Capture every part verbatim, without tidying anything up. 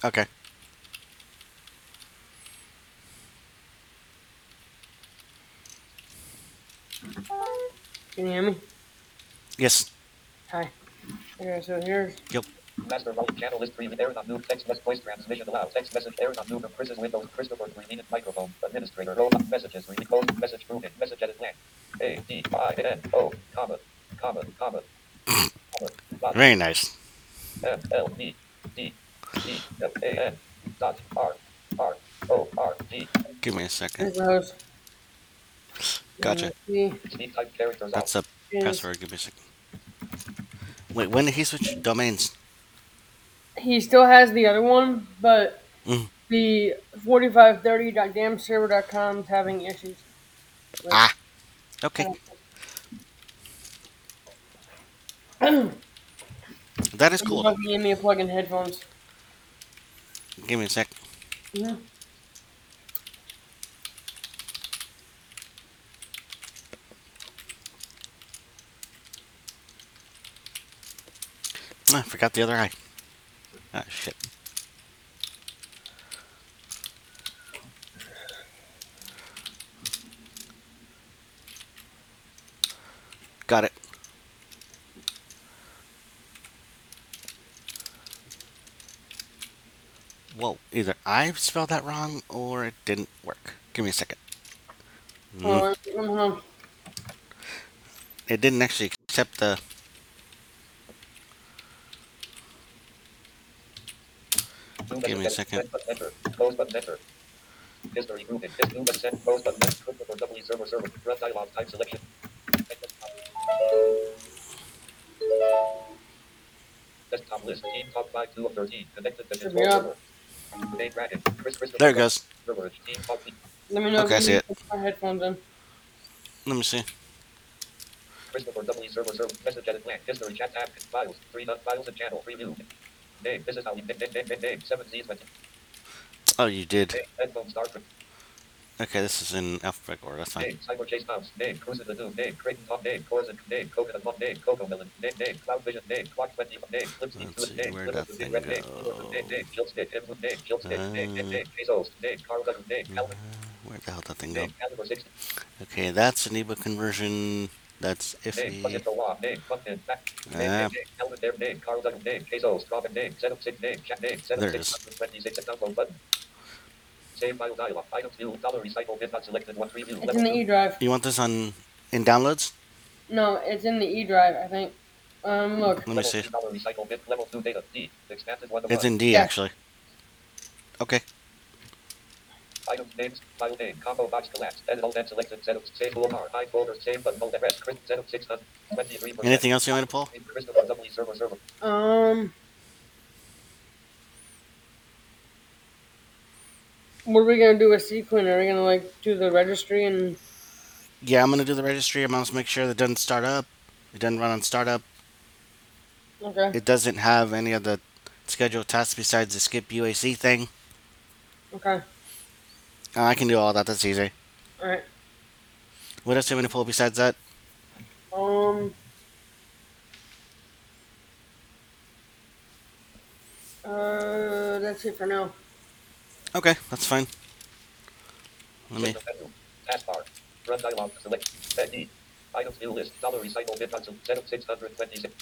Okay. Can you hear me? Yes. Hi. Okay, so here's Yep. Master volume channel list three Aaron on move text message voice transmission allow text message Aaron on move from Chris's Windows Christopher green microphone administrator roll up messages read code message moving message edit blank A D I N O comma comma comma comma dot Very nice. M L E D E F A N dot R R O R G Give me a second. here's the host. And Gotcha. let's see speed type characters off That's the is password. Give me a second. Wait, when did he switch domains? he still has the other one, but Mm. the forty-five thirty dot damn server dot com is having issues. With, Ah. Okay. uh, That is I'm cool though. plugging in me a plug in headphones. Give me a sec. Mm-hmm. Ah, I forgot the other eye. Ah, shit. Got it. Whoa. Either I spelled that wrong or it didn't work. Give me a second. Mm. Hold on, hold on. It didn't actually accept the. move Give message me a edit second. send button enter close button enter history grouping his move send close button enter Christopher W server server run dialog type selection desktop list team top five two of thirteen connected to Should be control up. server main bracket Chris There Christopher it goes. server team top Let me know if Okay, I you see need it. to put my headphones in. Let me see. Christopher W server server message edit blank history chat tab files three dot files and channel preview name this is how you name name name name seven Z twenty Oh, you did. name headphone start Okay, this is in alphabetical order. That's fine. name cyber chase mouse name cruising the noon name Creighton top name Corzin name coconut mom name coco melon name name cloud vision name clock twenty name flip speed Let's fluid see name where'd flip that to big thing red name name go. name jill stick input name jill stick name name Uh, name Bezos name Carl Duggar name uh, Calvin where the hell did that thing go? name Caliber sixty Okay, that's an ebook conversion. That's name plus iffy. info law name button back name name Ah, name Calvin name name Carl Duggar name Bezos Robin name setup six name chat name setup there it six is. hundred twenty six download button save file dialog items view dollar recycle bit not selected one preview It's level in the two E drive. You want this on in downloads? No, it's in the E drive, I think. Um, look. Let me level see. three dollar recycle bit level two data D expanded one of It's one in D Yeah. actually. Okay. items names, file name, combo box collapse, edit all then selected, setup, save full bar, hide folder, save button, hold rest, Chris, setup six hundred twenty-three percent. Anything else you want me to pull? Christopher W server server. Um, what are we gonna do with CQueen? Are we gonna like do the registry and Yeah, I'm gonna do the registry. I'm gonna make sure that it doesn't start up. It doesn't run on startup. okay, It doesn't have any of the scheduled tasks besides the skip U A C thing. okay, Uh, I can do all that. That's easy. all right. What else do you want me to pull besides that? Um, uh, that's it for now. Okay, that's fine. Let me. System menu. Taskbar. Run dialog. Select. Edit. Items view list. Dollar recycle bit console. Setup six hundred twenty-six.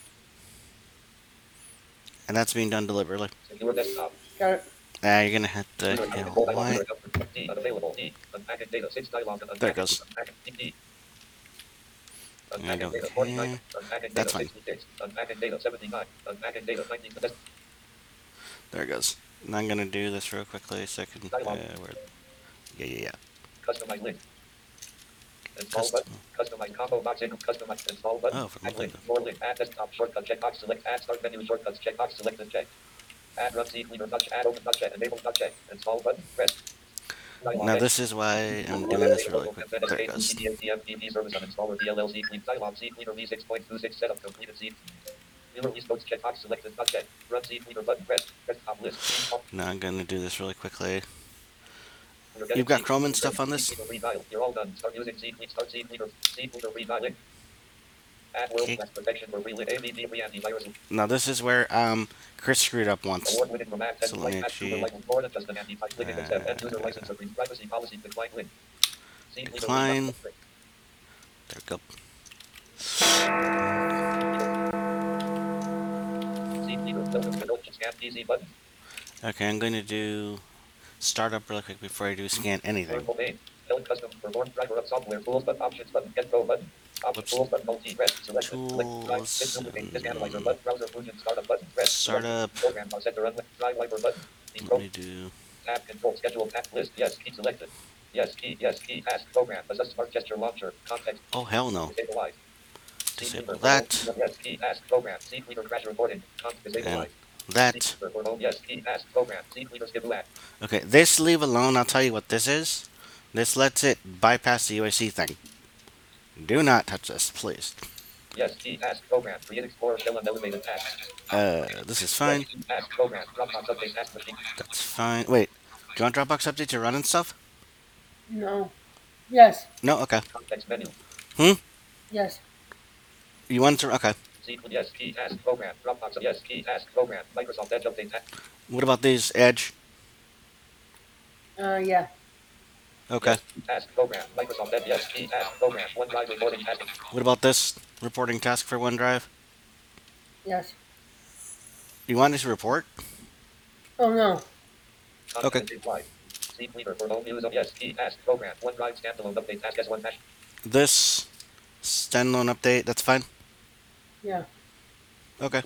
And that's being done deliberately. Secure desktop. Got it. Ah, you're gonna have to User hit control dialog. Y. User government. D. Unavailable. D. Unpackaged data. Six dialog. There it Unpackaged. goes. Unpackaged. D. I Unpackaged don't data. care. forty-nine. Unpackaged That's data. fine. sixty-six. Unpackaged data. seventy-nine. Unpackaged data. ninety. Des- There it goes. And I'm gonna do this real quickly so I can. Uh, Dialog. where? Yeah, yeah, yeah. Customize link. Install Custom. button. Customize combo box. In. Customize install button. Oh, from Add link. Windows. More link. Add desktop shortcut checkbox. Select. Add start menu shortcuts checkbox. Selected check. Add run C cleaner touch. Add open touch. Enable touch check. Install button. Press. Dialog. Now Edit. this is why I'm doing this really quick. There it goes. Service uninstaller D L L C clean dialog C cleaner V six point two six setup completed C. New release notes checkbox selected touch check. Run C cleaner button press. Press top list. Now I'm gonna do this really quickly. You're getting You've got C Chrome and cleaner, stuff on C this? cleaner redial. You're all done. Start using C clean. Start C cleaner. C cleaner redialing. Add world Okay. class protection for relit A V D free antivirus. Now this is where um Chris screwed up once. Award winning from Act So and let like me Act Super actually license more than just an anti-type. Click and accept end user uh, license agreement. Privacy policy decline link. See leader link. decline. There we go. See leader filter below scan P C button. Okay, I'm going to do startup really quick before I do scan anything. Purple pane. Build custom perform driver up software tools but options button get go button. Option Whoops. tools button multi red select it. Select drive Tools. disk duplicate disk analyzer um, button browser fusion startup button red select startup. program are set to run with drive wiper button. Let Control me do. tab control schedule tab list yes key selected. Yes key yes key task program assess smart gesture launcher context Oh hell no. disable live. See Disable leader for home that yes key task program see leader crash reporting context disable and live. See that. leader for home yes key task program see leader skip lat. Okay, this leave alone. I'll tell you what this is. This lets it bypass the U I C thing. Do not touch this, please. Yes key task program create explorer shell and elevated task. Uh, this is fine. Yes key task program Dropbox update task machine. That's fine. Wait, do you want Dropbox update to run and stuff? No. Yes. No. Okay. Context menu. Yes. You want to? Okay. Sequence yes key task program Dropbox yes key task program Microsoft Edge update task. What about these Edge? Uh, yeah. Okay. Yes, key task program Microsoft Edge yes key task program OneDrive reporting task. What about this reporting task for OneDrive? Yes. You want it to report? Oh no. Okay. Content live. See leader for home use of yes key task program OneDrive standalone update task as one hash. This standalone update. That's fine. Yeah. Okay.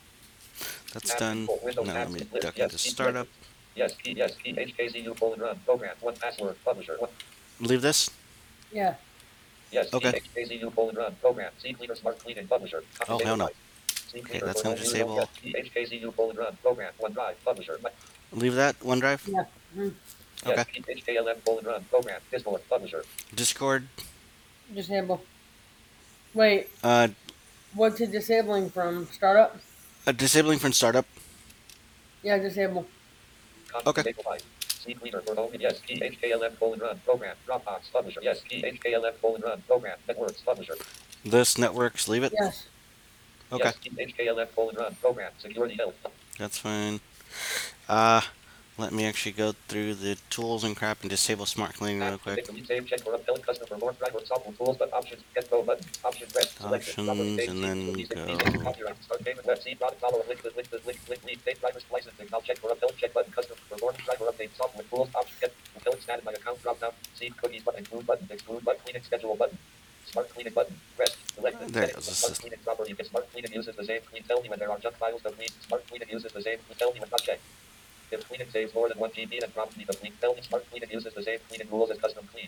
That's Tab done. control, Windows Now let tabs, me list, duck yes, into key startup. Yes key yes key H K Z U colon run program one password publisher one. Leave this. Yeah. Yes Okay. key H K Z U colon run program see leader smart cleaning publisher. Oh hell no. See Okay, leader that's for gonna home use of disable. yes key H K Z U colon run program OneDrive publisher. Leave that OneDrive. Yeah. Mhm. Okay. Yes key H K L M colon run program Discord publisher. Discord. Disable. Wait. Uh, What's it disabling from? Startup? uh disabling from startup. Yeah, disable. Okay. Disable live. See leader for home yes key H K L M colon run program Dropbox publisher yes key H K L M colon run program networks publisher. This networks. Leave it. Yes. Okay. Yes key H K L M colon run program security health. That's fine. Uh, let me actually go through the tools and crap and disable smart cleaning real quick. Save check for uphill custom for more driver software tools but options get go button option red selected. Options and then go. Start payment web see product follow link link link link link link date driver's licensing I'll check for uphill check button custom perform driver update software tools option get fulfill status my account drop down see cookies button include button exclude button cleaning schedule button. Smart cleaning button. Rest. Selected. There it goes. This Smart is- cleaning property. If smart cleaning uses the same clean, tell me when there are junk files to clean. Smart cleaning uses the same clean, tell me when not check. If cleaning saves more than one G B, then prompt me to clean. Tell me smart cleaning uses the same cleaning rules as custom clean.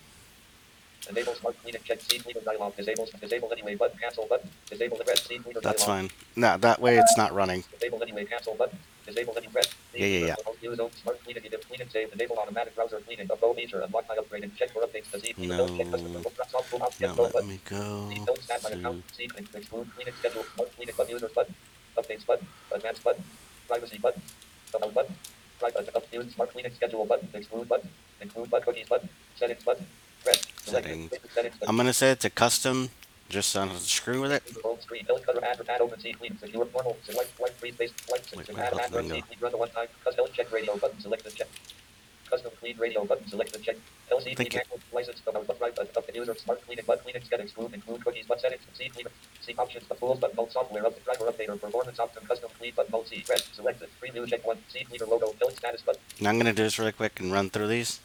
Enable smart cleaning check. See cleaner dialog. Disable. Disable anyway button. Cancel button. Disable the rest. See cleaner That's dialog. fine. No, that way it's not running. Disable anyway. Cancel button. Disable any rest. Yeah, yeah, yeah. Use open smart cleaning. If cleaning save. Enable automatic browser cleaning. Upload feature. Unlock my upgrade and check for updates to see. No. Check custom. Now let me go See don't stat my to account. See clean. Exclude cleaning schedule. Smart cleaning button. Users button. Updates button. Advanced button. Privacy button. About button. Private up use smart cleaning schedule button. Exclude button. Include button. Cookies button. Settings button. Rest. Settings. Settings. I'm gonna say it's a custom, just so I don't have to screw with it. Home screen. Fill color. Add. Add. Open. See clean. Secure. Normal. Select. White. Free space. White. Wait, Add. where the hell Add. did I Run. go? See clean. Run the one time. Custom check radio button. Select the check. Custom clean radio button. Select the check. L C Thank you. license. But right. Up the user. Smart cleaning. But cleaning. Get exclude. Include cookies. But settings. See clean. See options. The tools. But mode software. Up the driver update or performance option. Custom clean. But mode C. Red. Selected. Preview check one. See cleaner logo. Fill status button. Now I'm gonna do this really quick and run through these,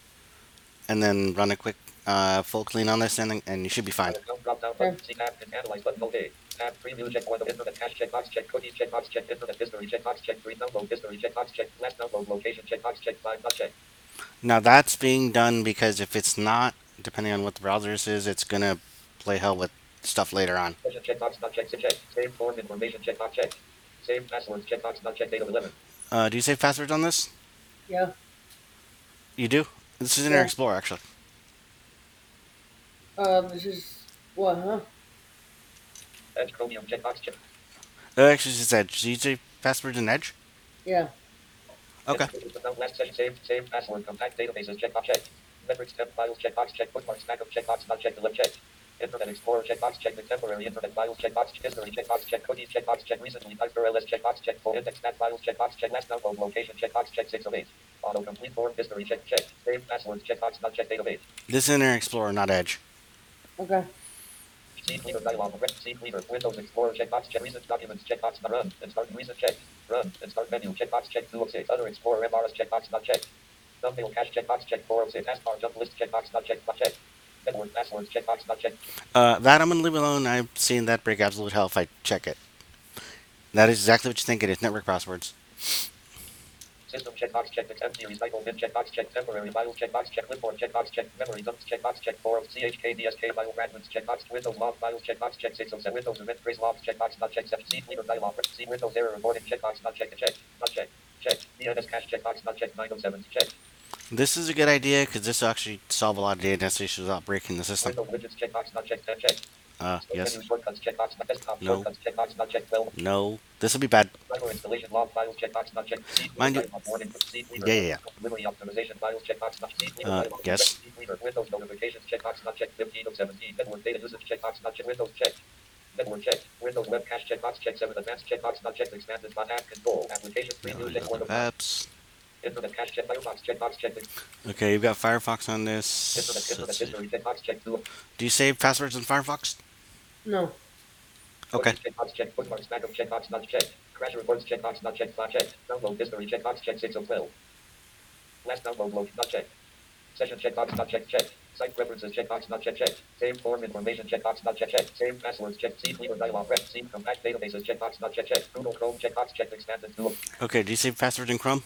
and then run a quick uh, full clean on this, and and you should be fine. Account drop down button. See tab and analyze button. Mode A. Tab preview check one. Internet cache check box check. Cookies check box check. Internet history check box check. Three download history check box check. Last download location check box check. Five not check. Now that's being done because if it's not, depending on what the browser is, it's gonna play hell with stuff later on. Session check box not check. Check. Save form information check box check. Save passwords check box not check. Date of eleven. Uh, do you save passwords on this? Yeah. You do. This is in your Yeah. Explorer actually. Uh, this is what, huh? Edge Chromium check box check. Uh, actually, it's Edge. Do you save passwords in Edge? Yeah. Okay. Last session save save password compact databases check box check. Metrics temp files check box check bookmarks backup check box not check delete check. Internet Explorer checkbox check the temporary internet files checkbox history checkbox check cookies checkbox check recently typed U R Ls checkbox check full index map files checkbox check last download location checkbox check six of eight. Auto complete form history check check save passwords checkbox not check date of eight. This is Internet Explorer, not Edge. Okay. C cleaner dialog C cleaner Windows Explorer checkbox check recent documents checkbox not run and start recent check run and start menu checkbox check two of six other Explorer M R S checkbox not checked. Thumbnail cache checkbox check four of six taskbar jump list checkbox not checked not checked. Network passwords checkbox not checked. Uh, that I'm gonna leave alone. I've seen that break absolute hell if I check it. That is exactly what you think it is. Network passwords. System checkbox check empty recycle bin checkbox check temporary files checkbox check clipboard checkbox check memory dumps checkbox check four of C H K D S K file fragments checkbox Windows log files checkbox check six of seven Windows event trace logs checkbox not check seven C cleaner dialog C Windows error reporting checkbox not check check not check check D N S cache checkbox not check nine of seven check. This is a good idea because this will actually solve a lot of D N S issues without breaking the system. Windows widgets checkbox not check ten check. Uh, yes. Menu shortcuts checkbox not desktop No. shortcuts checkbox not check twelve. No. This will be bad. Driver installation log files checkbox not check. Mind you- Yeah, yeah, yeah. Memory optimization files checkbox not check. Uh, yes. Windows notifications checkbox not check. fifteen of seventeen. Network data usage checkbox not check. Windows check. Network check. Windows web cache checkbox check seven. Advanced checkbox not check. Expanded spot app control. Application preview check one of Apps. Internet cache check. Firefox checkbox check. Okay, you've got Firefox on Internet this. internet Let's see. history checkbox check two. Do you save passwords in Firefox? No. Okay. Checkbox check. Bookmarks backup checkbox not checked. Crash reports checkbox not checked. Not checked. Download history checkbox check six of twelve. Last download load not checked. Session checkbox not checked. Checked. Site preferences checkbox not checked. Checked. Save form information checkbox not checked. Checked. Save passwords checked. C cleaner dialog rep. C compact databases checkbox not checked. Checked. Google Chrome checkbox checked. Expanded tool. Okay, do you save passwords in Chrome?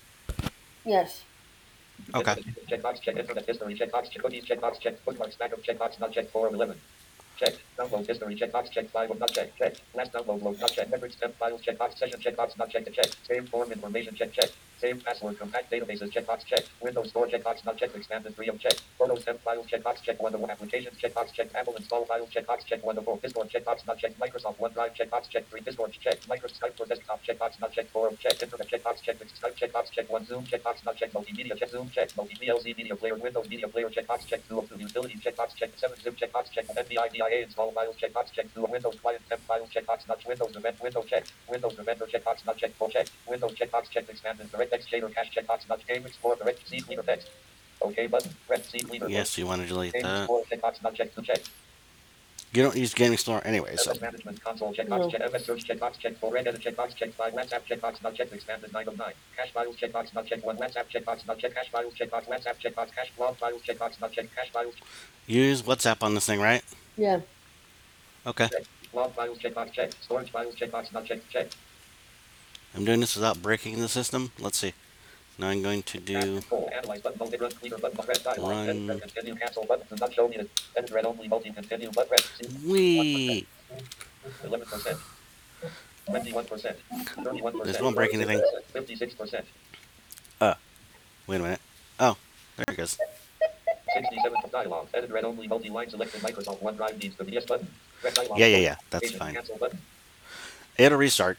Yes. Okay. Checkbox check. Internet history checkbox check. Cookies checkbox check. Bookmarks backup checkbox not checked. four of eleven. Checked. Download history checkbox checked. five of not checked. Checked. Last download load not checked. Metrics temp files checkbox. Session checkbox not checked. Checked. Save form information check. Checked. Save password compact databases checkbox checked. Windows Store checkbox not checked. Expanded three of checked. Photos temp files checkbox checked. one of one. Applications checkbox checked. Apple install files checkbox checked. one of four. Discord checkbox not checked. Microsoft OneDrive checkbox checked. three. Discord checked. Microsoft Skype for desktop checkbox not checked. four of checked. Internet checkbox checked. Skype checkbox checked. one. Zoom checkbox not checked. Multimedia check. Zoom checked. Multi-V L C media player. Windows media player checkbox checked. two of two. Utilities checkbox checked. seven. Zip checkbox checked. NVIDIA install files checkbox checked. two. Windows client temp files checkbox not Windows event. Windows checked. Windows vendor checkbox not checked. four checked. Windows checkbox checked. Expanded DirectX shader cache checkbox not Game Explorer direct C cleaner text. OK button. Red C cleaner. Yes, you want to delete Game that. Explorer checkbox not checked. two checked. You don't use Game Explorer anyway, so. M S management console checkbox No. check. M S search checkbox check. four. Red edit checkbox check. five. WhatsApp checkbox not checked. Expanded nine of nine. Cache files checkbox not checked. one. WhatsApp checkbox not checked. Cache files checkbox. WhatsApp checkbox. Cache log files checkbox not checked. Cache files You use WhatsApp on this thing, right? Yeah. Okay. checked. Log files checkbox checked. Storage files checkbox not checked. Checked. I'm doing this without breaking the system. Let's see. Now I'm going to do Full. Analyze button. Multi run cleaner button. Red dialog. Run. Edit red continue cancel button. Does not show me the edit red only multi continue but red. Wee. eleven percent. twenty-one percent. thirty-one percent. This won't break anything. fifty-six percent. Wait a minute. Oh, there it goes. sixty-seven dialog. Edit red only multi-line selected. Microsoft OneDrive needs the yes button. Red dialog. Yeah, yeah, yeah. That's Agent fine. Cancel button. It'll restart.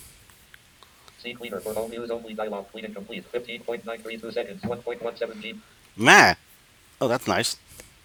C cleaner for home use only dialog. Clean and complete. fifteen point nine three two seconds. one point one seven G. Ma. Oh, that's nice.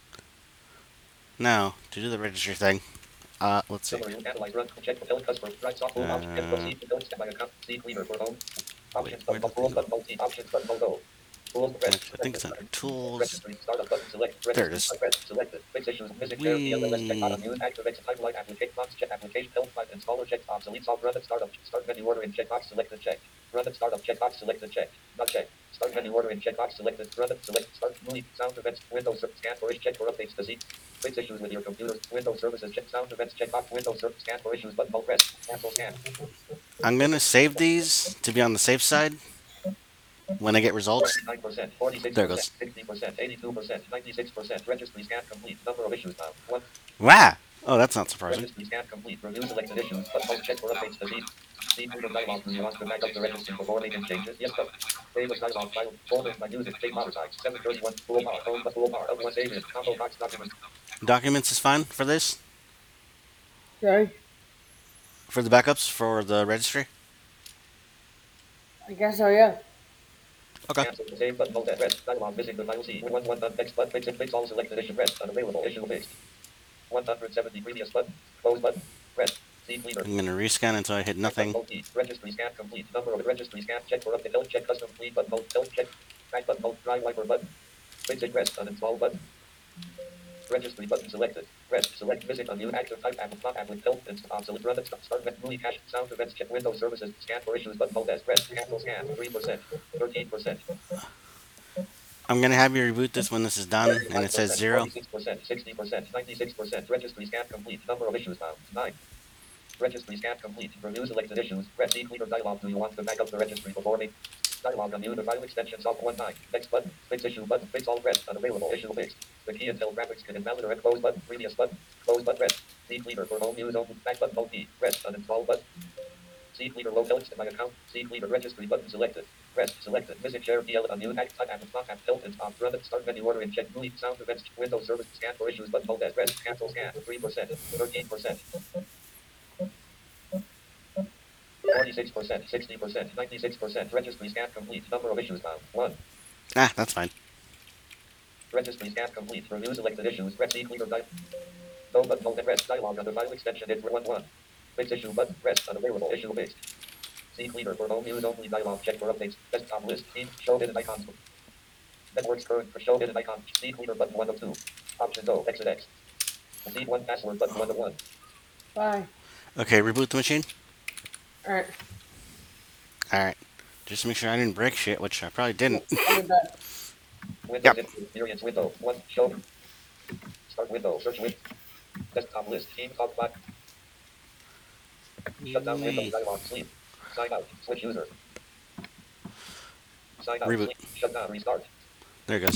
Now to do the registry thing. Uh, let's see. Summary. Analyze run. Check fulfill customer. Right software option. Uh, Proceed to build step by account. C cleaner for home. Options where button. Tools button. Multi. Options button. Logo. Tools. I think it's under Tools. Registry. Startup button. Select. There it is. Red. Selected. Fix issues. Music. Share. Whee. P L S. Check bottom. Use. Activate. Timeline. Application. Box. Check. Application. Help. Find. Installer. Check. Obsolete. Solve. Run and startup. Start menu ordering. Checkbox. Selected. Check. Run and startup. Checkbox. Selected. Check. Not check. Start menu ordering. Checkbox. Selected. Run and select. Start. Movie. Sound events. Windows. Scan for issues. Check for updates. To see. Fix issues with your computer. Windows services. Check sound events. Checkbox. Windows. Ser- Scan for issues. Button. Hold press. Cancel. Scan. I'm gonna save these to be on the safe side when I get results. forty-nine percent. forty-six percent. There it goes. sixty percent. eighty-two percent. ninety-six percent. Registry scan complete. Number of issues found. one. Wow. Oh, that's not surprising. Registry scan complete. Review selected issues. But hold check for updates to see. See freedom dialog. Do you want to back up the registry before making changes? Yes, no. Save as dialog file. Folder. My music. Take motor size. seven thirty-one. Full bar. Home. Full bar. Of one save it. Combo box document. Documents is fine for this. Sorry. For the backups for the registry. I guess so, yeah. Okay. Cancel. Save button. Hold that. Red. Dialog. Missing the file C. one one done. Text button. Fix it. Fix all selected issue. Red. Unavailable. Issue fixed. one hundred seventy previous button. Close button. Red. Team leader. I'm gonna rescan until I hit nothing. Multi. Registry scan complete. Number of registry scan check for update. Don't check custom clean button. Don't don't check. Back button. Don't dry wiper button. Fix rest uninstall button. Registry button selected. Rest. Select visit on new active type app. Top app with help and obsolete run. Start start with movie cache. Sound events check Windows services. Scan for issues button. Hold as rest. Cancel scan. Three percent. Thirteen percent. I'm gonna have you reboot this when this is done, and it says zero. Forty-six percent. Sixty percent. Ninety-six percent. Registry scan complete. Number of issues found. Nine. Registry scan complete. Review selected issues. Red D cleaner dialog. Do you want to back up the registry before me? Dialog on new the file extension soft one nine. Next button. Fix issue button. Fix all red. Unavailable. Issue fixed. The key until graphics can invalid or close button. Previous button. Close button red. D cleaner for home use only. Back button multi. Red. Uninstall button. C cleaner low helps in my account. C cleaner registry button selected. Red selected. Visit share D L on new act type app top app help and top run it. Start menu order and check movie sound events. Windows service scan for issues button hold as red. Cancel scan. Three percent. Thirteen percent. Forty-six percent, sixty percent, ninety-six percent. Registry scan complete. Number of issues found. One. Ah, that's fine. Registry scan complete. Review selected issues. Red C cleaner di- No button hold and rest. Dialog on the file extension is one one. Fix issue button. Rest unavailable. Issue fixed. C cleaner for home use only. Dialog check for updates. Desktop list. Team show hidden icons. Networks current for show hidden icon. C cleaner button one of two. Options O. Exit X. C one password button one of one. Bye. Okay, reboot the machine. Alright. Alright. Just to make sure I didn't break shit, which I probably didn't. I'll be back. Windows Yep. experience window. One. Show. Start window. Search with. Desktop list. Team talk back. Shut down window. Dialog. Sleep. Sign out. Switch user. Sign out. Reboot. Sleep. Shut down. Restart. There it goes.